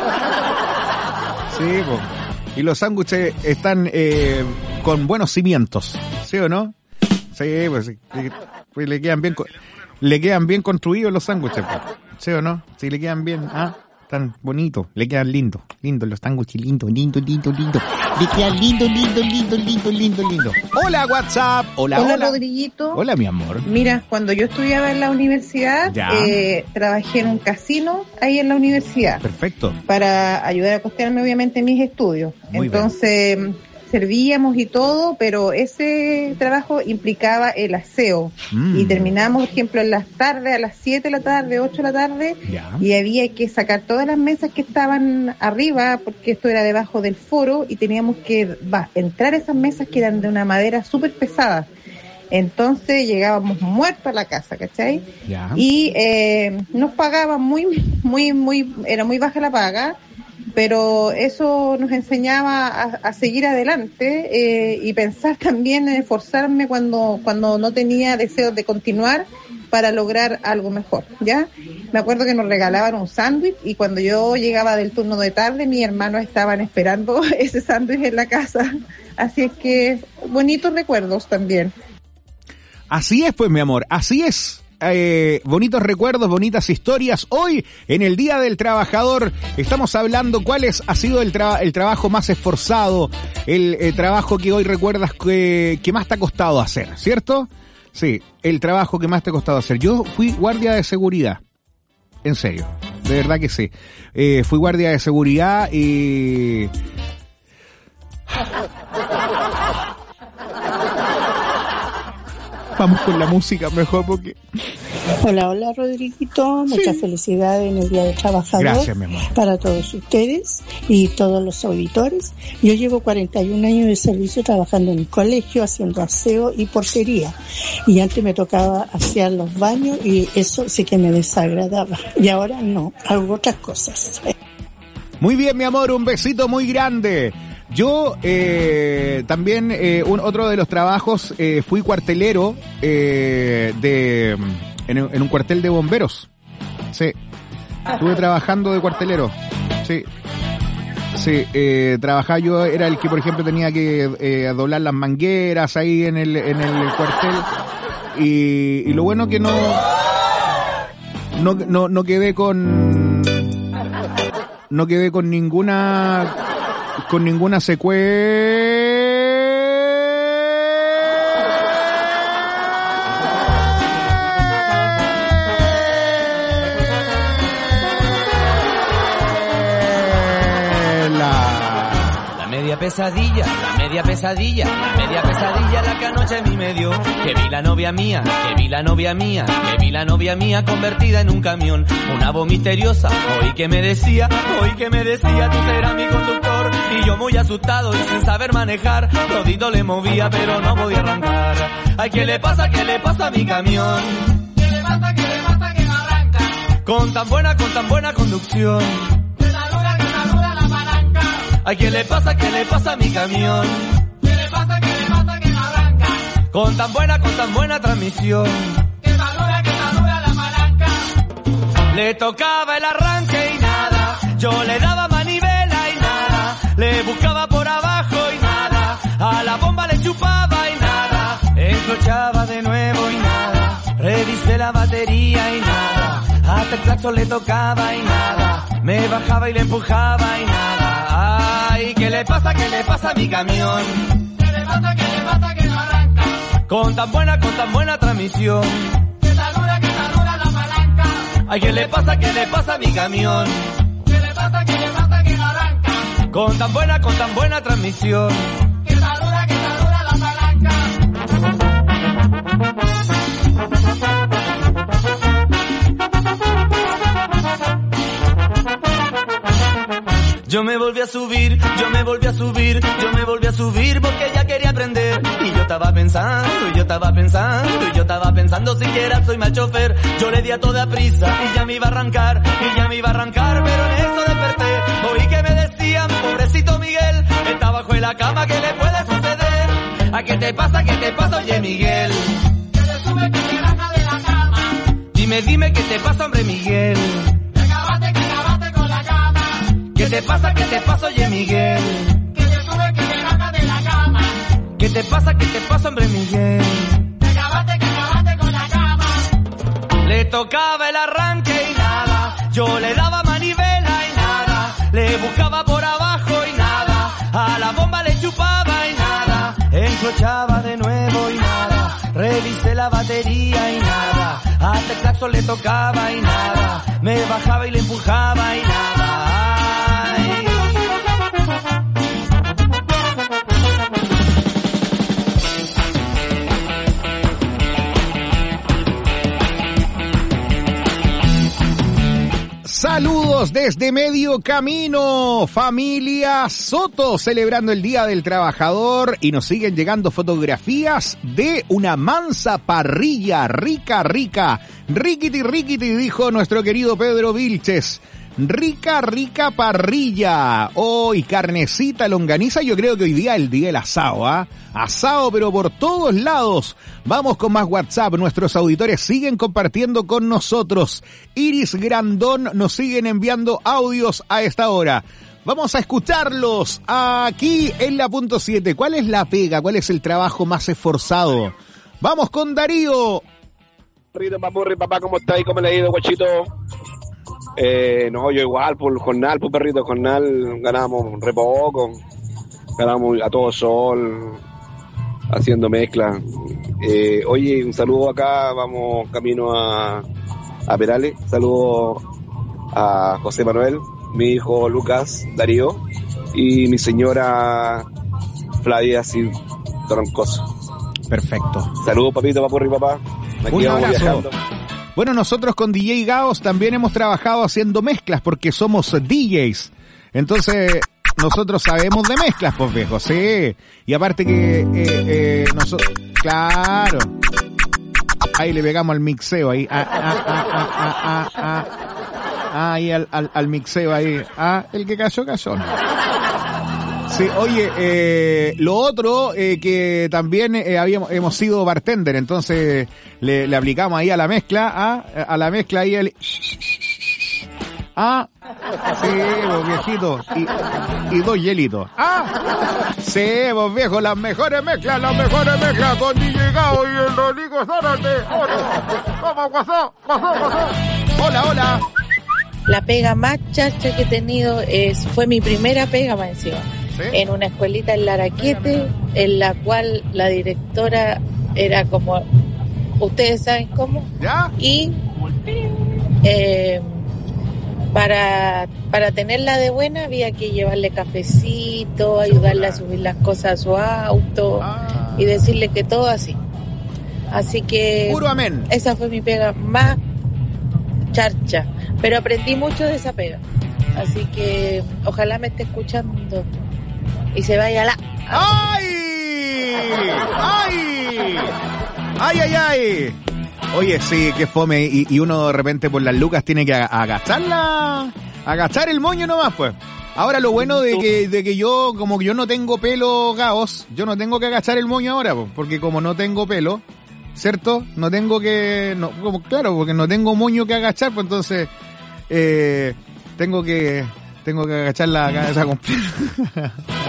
S1: Sí, pues. Y los sándwiches están eh, con buenos cimientos, ¿sí o no? Sí, pues, sí, pues le quedan bien, le quedan bien construidos los sándwiches, pues. ¿Sí o no? Sí, le quedan bien, ah, tan bonitos, le quedan lindos, lindos los sándwiches, lindos, lindos, lindos, lindos. Le quedan lindo, lindo, lindo, lindo, lindo, lindo. Hola, WhatsApp. Hola, hola.
S21: Hola, Rodriguito.
S1: Hola, mi amor.
S21: Mira, cuando yo estudiaba en la universidad, eh, trabajé en un casino ahí en la universidad.
S1: Perfecto.
S21: Para ayudar a costearme, obviamente, mis estudios. Muy Entonces, bien. servíamos y todo, pero ese trabajo implicaba el aseo. Mm. Y terminamos, por ejemplo, en las tardes, a las siete de la tarde, ocho de la tarde, ya. Y había que sacar todas las mesas que estaban arriba, porque esto era debajo del foro, y teníamos que va, entrar a esas mesas que eran de una madera súper pesada. Entonces llegábamos muertos a la casa, ¿cachai? Ya. Y eh, nos pagaban muy, muy, muy, era muy baja la paga, pero eso nos enseñaba a, a seguir adelante eh, y pensar también en esforzarme cuando, cuando no tenía deseos de continuar para lograr algo mejor, ¿ya? Me acuerdo que nos regalaban un sándwich y cuando yo llegaba del turno de tarde, mis hermanos estaban esperando ese sándwich en la casa. Así es que bonitos recuerdos también.
S1: Así es, pues, mi amor, así es. Eh, bonitos recuerdos, bonitas historias. Hoy, en el Día del Trabajador, estamos hablando cuál es, ha sido el, tra- el trabajo más esforzado, el, el trabajo que hoy recuerdas que, que más te ha costado hacer, ¿cierto? Sí, el trabajo que más te ha costado hacer. Yo fui guardia de seguridad, en serio, de verdad que sí. Eh, fui guardia de seguridad y... Vamos con la música mejor porque...
S22: Hola, hola Rodriguito, muchas sí. felicidades en el Día del Trabajador.
S1: Gracias, mi amor.
S22: Para todos ustedes y todos los auditores. Yo llevo cuarenta y un años de servicio trabajando en el colegio, haciendo aseo y portería. Y antes me tocaba asear los baños y eso sí que me desagradaba. Y ahora no, hago otras cosas.
S1: Muy bien, mi amor, un besito muy grande. Yo eh, también, eh, un, otro de los trabajos, eh, fui cuartelero eh, de en, en un cuartel de bomberos. Sí, estuve trabajando de cuartelero. Sí, sí, eh, trabajaba yo, era el que, por ejemplo, tenía que eh, doblar las mangueras ahí en el en el cuartel. Y, y lo bueno que no, no, no, no quedé con, no quedé con ninguna... con ninguna secuela.
S23: La media pesadilla, la media pesadilla, la media pesadilla la que anoche a mí me dio. Que vi la novia mía, que vi la novia mía, que vi la novia mía convertida en un camión. Una voz misteriosa, oí que me decía, oí que me decía, tú serás mi conductor. Y yo muy asustado y sin saber manejar, todito le movía pero no podía arrancar. Ay, ¿qué le pasa, qué le pasa a mi camión? ¿Qué le pasa, qué le pasa que no arranca? Con tan buena, con tan buena conducción. Que saluda, que saluda la palanca. Ay, ¿qué le pasa, qué le pasa a mi camión? ¿Qué le pasa, qué le pasa que no arranca? Con tan buena, con tan buena transmisión. Que saluda, que saluda la palanca. Le tocaba el arranque y nada, yo le daba manivela y nada, le buscaba por abajo y nada, a la bomba le chupaba y nada, encrochaba de nuevo y nada, revisé la batería y nada, hasta el claxon le tocaba y nada, me bajaba y le empujaba y nada. Ay, ¿qué le pasa, qué le pasa a mi camión? ¿Qué le pasa, qué le pasa que no arranca? Con tan buena, con tan buena transmisión. Que saluda, que saluda la palanca. Ay, ¿qué le pasa, qué le pasa a mi camión? ¿Qué le pasa, qué le pasa que no arranca? Con tan buena, con tan buena transmisión. Que saluda, que saluda la palanca. Yo me volví a subir, yo me volví a subir, yo me volví a subir porque ella quería aprender. Y yo estaba pensando, y yo estaba pensando, y yo estaba pensando siquiera soy mal chofer. Yo le di a toda prisa y ya me iba a arrancar, y ya me iba a arrancar, pero en eso desperté. Oí que me decían, pobrecito Miguel, está bajo en la cama, ¿qué le puede suceder? ¿A qué te pasa, qué te pasa, oye Miguel? Que te sube, que te baja de la cama. Dime, dime, ¿qué te pasa, hombre Miguel? Que acabaste, que acabaste con la cama. ¿Qué te pasa, qué te pasa, oye Miguel? Que te sube, que te baja de la cama. ¿Qué te pasa, qué te pasa, hombre Miguel? Que acabaste, que acabaste con la cama. Le tocaba el arranque y nada. Yo le daba manivela y nada. Le buscaba por abajo y nada. A la bomba le chupaba y nada. Encrochaba de nuevo y nada. Revisé la batería y nada. Hasta el claxon le tocaba y nada. Me bajaba y le empujaba y nada. Ay.
S1: Saludos desde Medio Camino, familia Soto, celebrando el Día del Trabajador, y nos siguen llegando fotografías de una mansa parrilla rica, rica, riquiti, riquiti, dijo nuestro querido Pedro Vilches. Rica, rica parrilla. Hoy, oh, carnecita, longaniza. Yo creo que hoy día es el día del asado, ¿ah? ¿eh? Asado, pero por todos lados. Vamos con más WhatsApp. Nuestros auditores siguen compartiendo con nosotros. Iris Grandón nos siguen enviando audios a esta hora. Vamos a escucharlos aquí en la punto siete. ¿Cuál es la pega? ¿Cuál es el trabajo más esforzado? Vamos con Darío.
S2: Rito, papurri, papá, ¿cómo está ahí? ¿Cómo le ha ido, guachito? Eh, no, yo igual, por el jornal, por perrito, el jornal ganamos re poco, ganamos a todo sol, haciendo mezcla. Eh, oye, un saludo acá, vamos camino a, a Perales, saludo a José Manuel, mi hijo Lucas Darío y mi señora Flavia así Troncoso.
S1: Perfecto.
S2: Saludos, papito, papurri, papá. Aquí
S1: Un
S2: vamos
S1: abrazo.
S2: viajando.
S1: Bueno, nosotros con D J Gaos también hemos trabajado haciendo mezclas porque somos D Js. Entonces, nosotros sabemos de mezclas, pues viejo, sí. Y aparte que, eh, eh, nosotros, claro. Ahí le pegamos al mixeo ahí. Ah, ah, ah, ah, ah, ah, ah. Ahí al, al, al mixeo ahí. Ah, el que cayó, cayó. Sí, oye, eh, lo otro, eh, que también eh, habíamos, hemos sido bartender, entonces le, le aplicamos ahí a la mezcla, ah, a la mezcla ahí el... Ah, sí, vos viejito, y, y dos hielitos. Ah, sí, vos viejo, las mejores mezclas, las mejores mezclas con D J Gao y el Rodrigo Zárate. ¿Cómo pasó? ¿Pasó? ¿Pasó? Hola, hola.
S3: La pega más chacha que he tenido es, fue mi primera pega más encima. ¿Sí? En una escuelita en Laraquete, en la cual la directora era como, ustedes saben cómo,
S1: ¿ya?
S3: Y eh, para, para tenerla de buena había que llevarle cafecito, ayudarle a subir las cosas a su auto ah. y decirle que todo así. Así que
S1: puro amén. Esa
S3: fue mi pega más charcha, pero aprendí mucho de esa pega. Así que ojalá me esté escuchando y se vaya a la...
S1: ¡Ay! ¡Ay! ¡Ay, ay, ay! Oye, sí, qué fome. Y, y uno de repente por las lucas tiene que agacharla, agachar el moño nomás, pues. Ahora lo bueno de que, de que yo, como que yo no tengo pelo, Gaos, yo no tengo que agachar el moño ahora, pues, porque como no tengo pelo, ¿cierto? No tengo que... No, como, claro, porque no tengo moño que agachar, pues entonces... Eh, tengo que... Tengo que agachar la cabeza completa.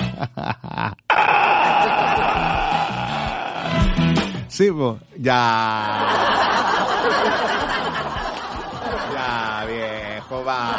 S1: Sí, pues, ya. Ya, viejo, va.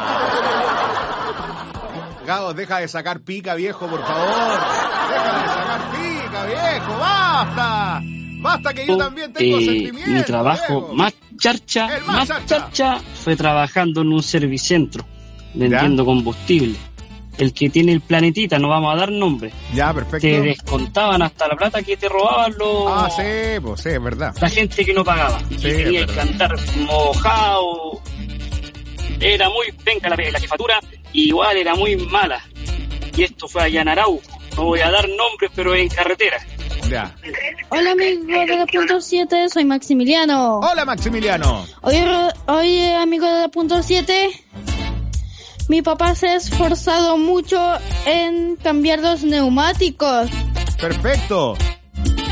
S1: Gaos, deja de sacar pica, viejo, por favor. Deja de sacar pica, viejo, basta. Basta que yo también tengo
S8: eh,
S1: sentimientos.
S8: Mi trabajo
S1: viejo.
S8: más charcha,
S1: más,
S8: más
S1: charcha.
S8: charcha fue trabajando en un servicentro, vendiendo ¿ya? combustible. El que tiene el planetita, no vamos a dar nombre.
S1: Ya, perfecto.
S8: Te descontaban hasta la plata que te robaban los...
S1: Ah, sí, pues sí, es verdad.
S8: La gente que no pagaba. Y sí, tenía que andar mojado. Era muy penca la, la jefatura, igual era muy mala. Y esto fue allá en Arauco. No voy a dar nombres, pero en carretera.
S1: Ya.
S24: Hola amigos de la punto siete, soy Maximiliano.
S1: Hola Maximiliano.
S24: Oye, oye amigo de la punto siete, mi papá se ha esforzado mucho en cambiar los neumáticos.
S1: Perfecto.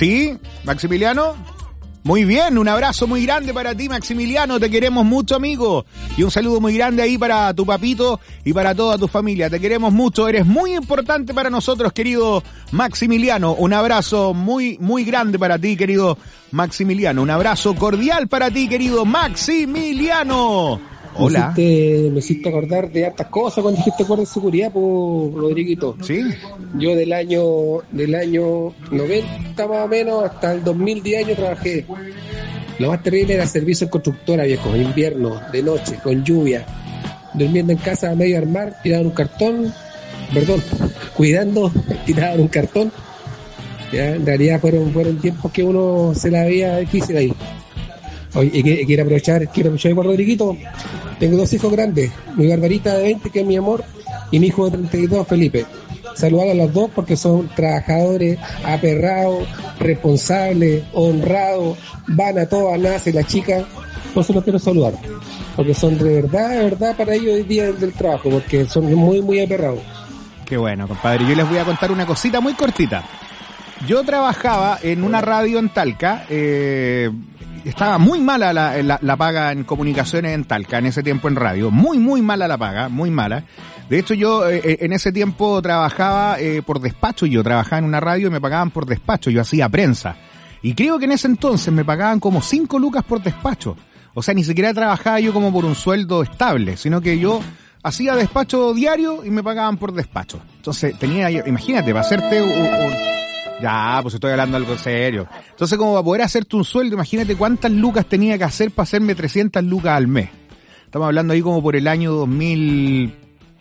S1: ¿Sí? ¿Maximiliano? Muy bien, un abrazo muy grande para ti, Maximiliano, te queremos mucho, amigo. Y un saludo muy grande ahí para tu papito y para toda tu familia. Te queremos mucho, eres muy importante para nosotros, querido Maximiliano. Un abrazo muy, muy grande para ti, querido Maximiliano. Un abrazo cordial para ti, querido Maximiliano. Hola.
S15: Me hiciste, me hiciste acordar de hartas cosas cuando dijiste guardia de seguridad, por Rodriguito.
S1: Sí.
S15: Yo del año del año noventa más o menos hasta el dos mil diez años trabajé. Lo más terrible era servicio en constructora, viejo, en invierno, de noche, con lluvia, durmiendo en casa a medio armar, tiraban un cartón, perdón, cuidando, tiraban un cartón. Ya, en realidad fueron, fueron tiempos que uno se la veía difícil ahí. Oye, y quiero aprovechar, quiero aprovechar por Rodriguito. Tengo dos hijos grandes, mi Barbarita de veinte, que es mi amor, y mi hijo de treinta y dos, Felipe. Saludar a los dos porque son trabajadores, aperrados, responsables, honrados, van a todo, a nada, se la chica. Por eso los quiero saludar, porque son de verdad, de verdad para ellos el día del trabajo, porque son muy, muy aperrados.
S1: Qué bueno, compadre. Yo les voy a contar una cosita muy cortita. Yo trabajaba en una radio en Talca, eh... estaba muy mala la, la, la paga en comunicaciones en Talca, en ese tiempo en radio. Muy, muy mala la paga, muy mala. De hecho, yo eh, en ese tiempo trabajaba eh, por despacho. Yo trabajaba en una radio y me pagaban por despacho. Yo hacía prensa. Y creo que en ese entonces me pagaban como cinco lucas por despacho. O sea, ni siquiera trabajaba yo como por un sueldo estable, sino que yo hacía despacho diario y me pagaban por despacho. Entonces, tenía, imagínate, para hacerte un... un Ya, pues estoy hablando algo serio. Entonces, como para poder hacerte un sueldo, imagínate cuántas lucas tenía que hacer para hacerme trescientas lucas al mes. Estamos hablando ahí como por el año dos mil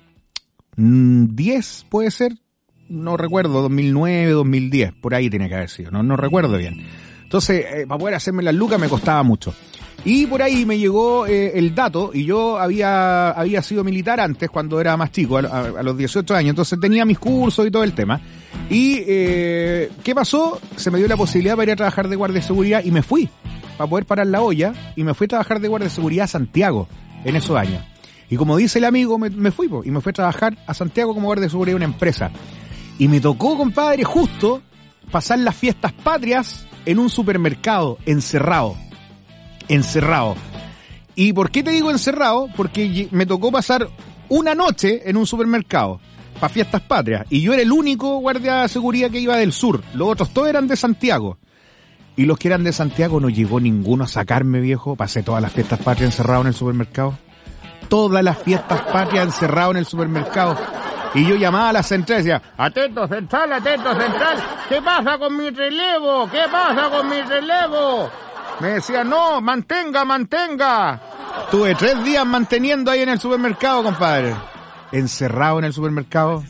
S1: diez, puede ser. No recuerdo, dos mil nueve, dos mil diez, por ahí tiene que haber sido, no, no recuerdo bien. Entonces, eh, para poder hacerme las lucas me costaba mucho. Y por ahí me llegó eh, el dato, y yo había había sido militar antes, cuando era más chico, a, a, a los dieciocho años, entonces tenía mis cursos y todo el tema. Y, eh, ¿qué pasó? Se me dio la posibilidad para ir a trabajar de guardia de seguridad y me fui, para poder parar la olla, y me fui a trabajar de guardia de seguridad a Santiago, en esos años. Y como dice el amigo, me, me fui, po, y me fui a trabajar a Santiago como guardia de seguridad de una empresa. Y me tocó, compadre, justo pasar las fiestas patrias en un supermercado, encerrado. Encerrado. ¿Y por qué te digo encerrado? Porque me tocó pasar una noche en un supermercado para fiestas patrias y yo era el único guardia de seguridad que iba del sur. Los otros todos eran de Santiago. Y los que eran de Santiago no llegó ninguno a sacarme, viejo. Pasé todas las fiestas patrias encerrado en el supermercado. Todas las fiestas patrias encerrado en el supermercado. Y yo llamaba a la central y decía, atento central, atento central, ¿qué pasa con mi relevo? ¿Qué pasa con mi relevo? Me decía, no, mantenga, mantenga. Tuve tres días manteniendo ahí en el supermercado, compadre. Encerrado en el supermercado.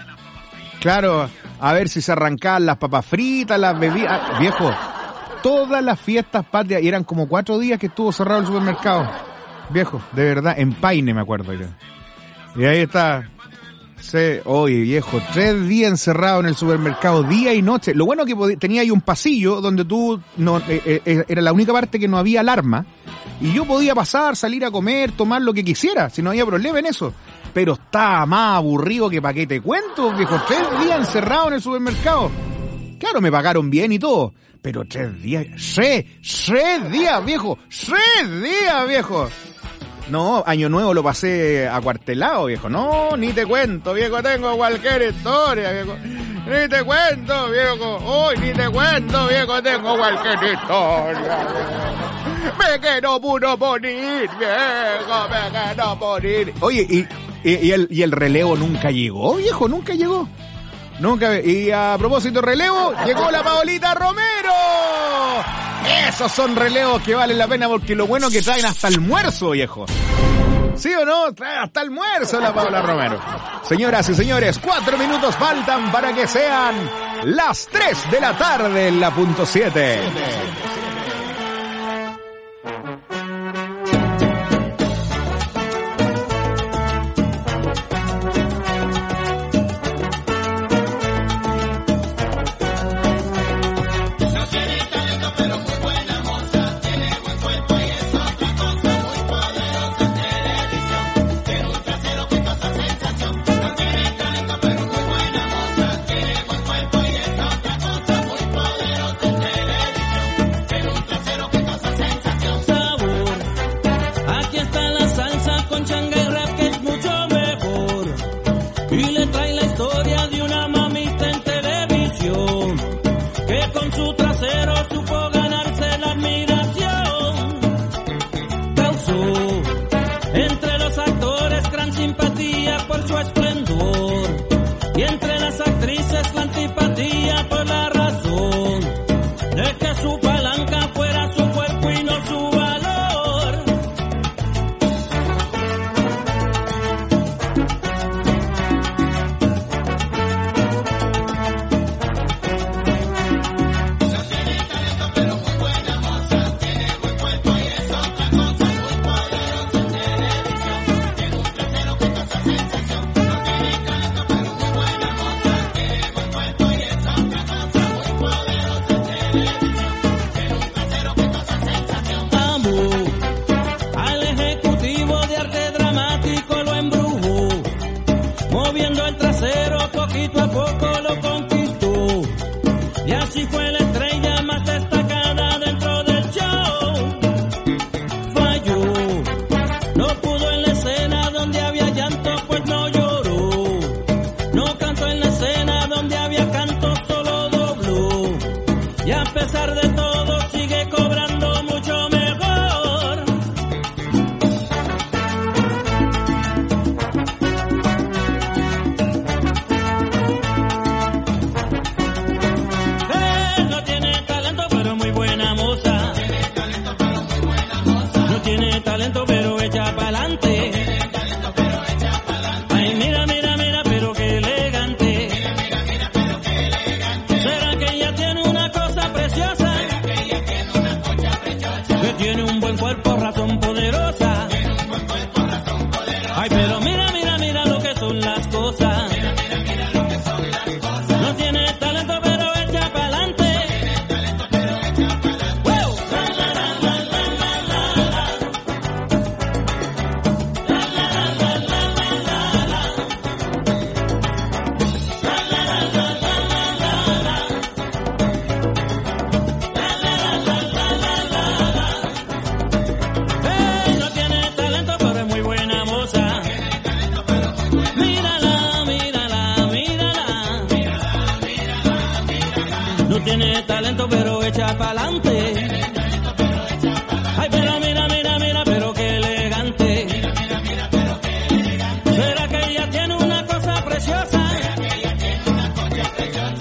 S1: Claro, a ver si se arrancaban las papas fritas, las bebidas. Viejo, todas las fiestas patrias, y eran como cuatro días que estuvo cerrado el supermercado. Viejo, de verdad, en Paine me acuerdo yo. Y ahí está... Sí, oye, viejo, tres días encerrado en el supermercado, día y noche. Lo bueno que pod- tenía ahí un pasillo donde tú, no, eh, eh, era la única parte que no había alarma. Y yo podía pasar, salir a comer, tomar lo que quisiera, si no había problema en eso. Pero estaba más aburrido que pa' qué te cuento, viejo, tres días encerrado en el supermercado. Claro, me pagaron bien y todo, pero tres días, tres, tres días, viejo, tres días, viejo. No, año nuevo lo pasé acuartelado, viejo. No, ni te cuento, viejo, tengo cualquier historia, viejo. Ni te cuento, viejo. Uy, ni te cuento, viejo, tengo cualquier historia, viejo. Me quiero puro morir, viejo, me quiero morir. Oye, y, y, y, el, y el relevo nunca llegó, viejo, nunca llegó. Nunca. Y a propósito relevo, llegó la Paolita Romero. Esos son relevos que valen la pena porque lo bueno que traen hasta almuerzo, viejo. ¿Sí o no? Trae hasta almuerzo la Paola Romero. Señoras y señores, cuatro minutos faltan para que sean las tres de la tarde en la punto siete.
S5: Thank you. simpatía por su aspecto.